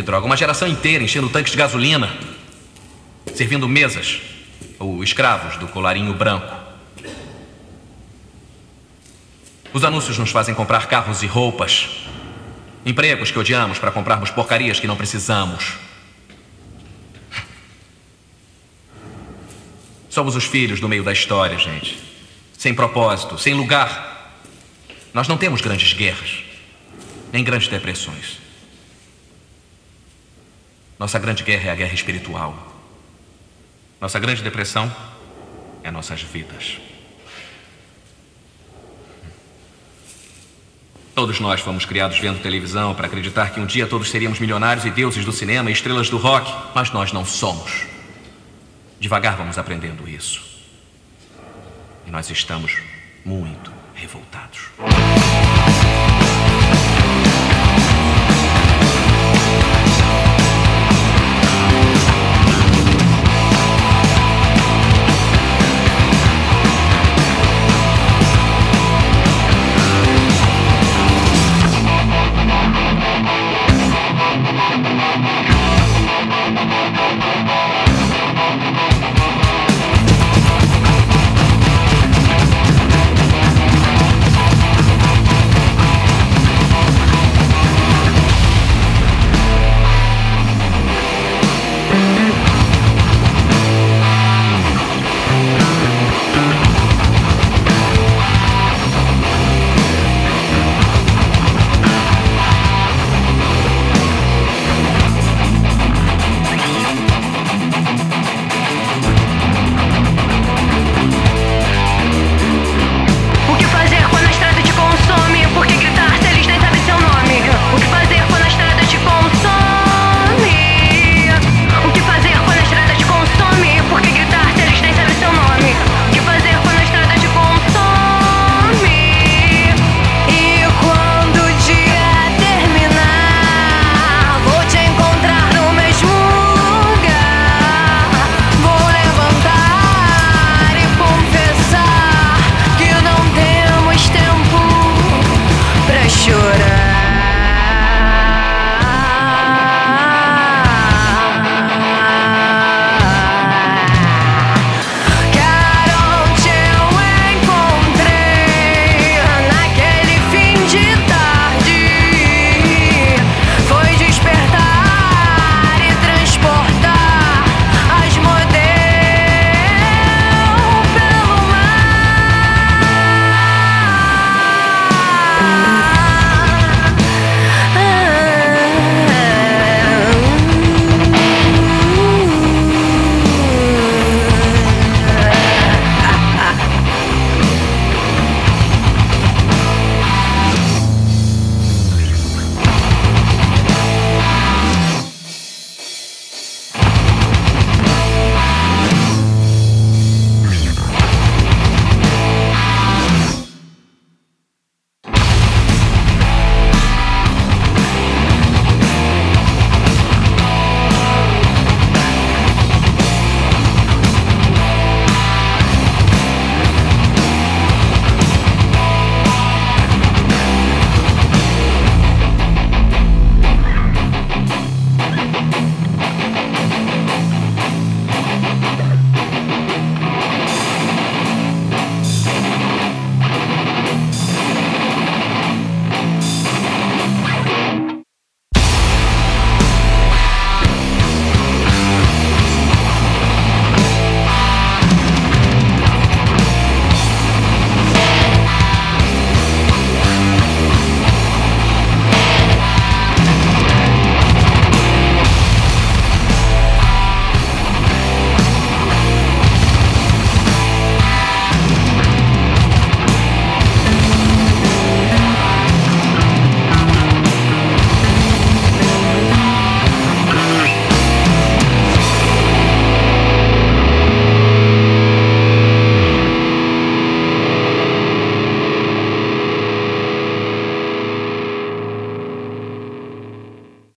droga. Uma geração inteira enchendo tanques de gasolina, servindo mesas ou escravos do colarinho branco. Os anúncios nos fazem comprar carros e roupas, empregos que odiamos para comprarmos porcarias que não precisamos. Somos os filhos do meio da história, gente. Sem propósito, sem lugar. Nós não temos grandes guerras, nem grandes depressões. Nossa grande guerra é a guerra espiritual. Nossa grande depressão é nossas vidas. Todos nós fomos criados vendo televisão para acreditar que um dia todos seríamos milionários e deuses do cinema e estrelas do rock, mas nós não somos. Devagar vamos aprendendo isso. E nós estamos muito revoltados.